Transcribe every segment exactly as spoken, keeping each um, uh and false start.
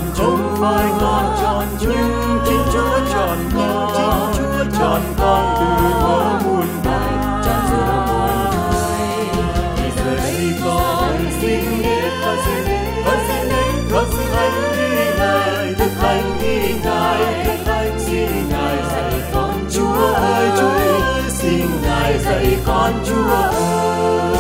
không phải con tròn nhưng chính Chúa tròn con, chính Chúa tròn con từ thuở muôn đời, tròn giữa muôn đời. Thì giờ đây con xin biết, con xin biết, con xin đến, con xin hành ý Ngài, thực hành ý Ngài, thực hành xin Ngài dạy con. Chúa ơi, Chúa ơi, xin Ngài dạy con. Chúa ơi,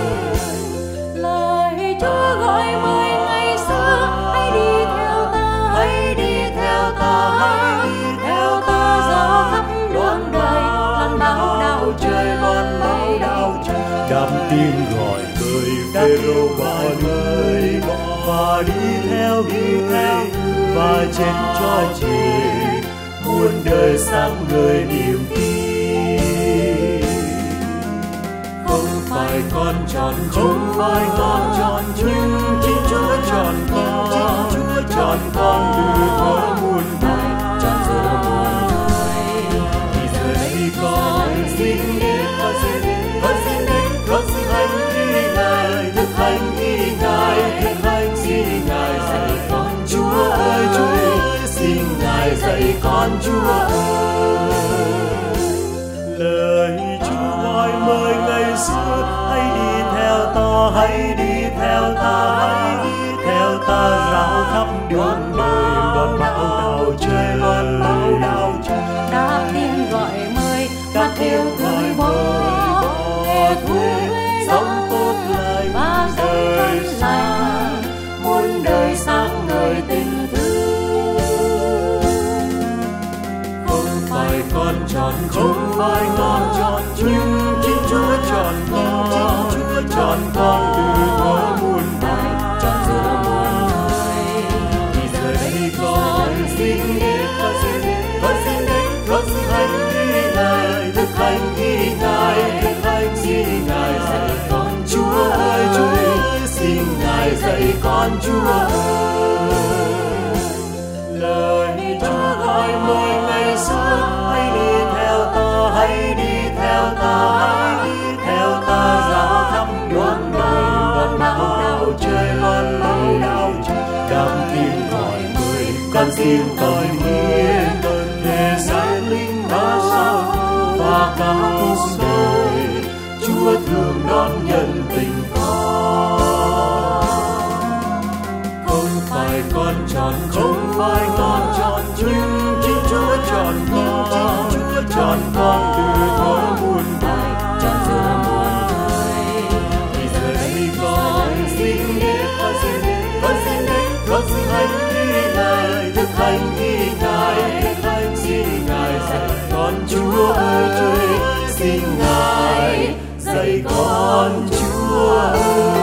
lời Chúa gọi mời ngày xưa, hãy đi theo ta, hãy đi theo ta, hãy đi theo ta, dạo khắp đường đời, lần bao đau trời, lần bao đau trời. đam tin gọi người Phêrô bỏ người và đi theo đi theo và chết cho trời, muôn đời sáng ngời niềm tin. Không phải con tròn, không phải con tròn nhưng chính Chúa tròn con, chính Chúa tròn con từ thuở muôn đời, tròn giữa muôn đời. Thì giờ đây con xin biết, con xin biết, con xin đến, con xin hành ý Ngài, thực hành ý Ngài, thực hành xin Ngài dạy con. Chúa ơi, Chúa ơi, xin Ngài dạy con. Chúa ơi, lời Chúa gọi mời ngày xưa, hãy đi theo ta, hãy đi theo ta, hãy đi theo ta, rao khắp đường đời, loan báo đau trời, loan báo đau trời. Đáp tiếng gọi mời, mặc yêu thương bỏ, nghe thu sống tốt lại và đời sống lành, muôn đời sáng ngời tình thương. Không phải con tròn, không phải con tròn nhưng chính Chúa tròn con, chính Chúa tròn con từ thuở muôn đời, tròn giữa muôn đời. Thì giờ đây con xin biết, con xin biết, con xin đến, con xin hành ý Ngài, thực hành ý Ngài, thực hành xin Ngài dạy con. Chúa ơi, Chúa ơi, xin Ngài dạy con. Chúa ơi, lời Chúa gọi mời ngày xưa, hãy đi theo ta, hãy đi theo ta, hãy đi theo ta, dạo khắp đường đời, loan báo đau trời, loan báo đau trời. Đam tin gọi người, con xin tội hiến, để giải linh đã sao và cả cuộc đời, Chúa thương đón nhận tình con. Không phải con tròn, không phải con tròn nhưng chính Chúa tròn con, chính Chúa tròn con từ thuở muôn đời, tròn giữa muôn đời. Thì giờ đây con xin biết, con xin biết, con xin đến, con xin hành ý Ngài, thực hành ý Ngài, thực hành xin Ngài dạy con. Chúa ơi, Chúa ơi, xin Ngài dạy con. Chúa ơi.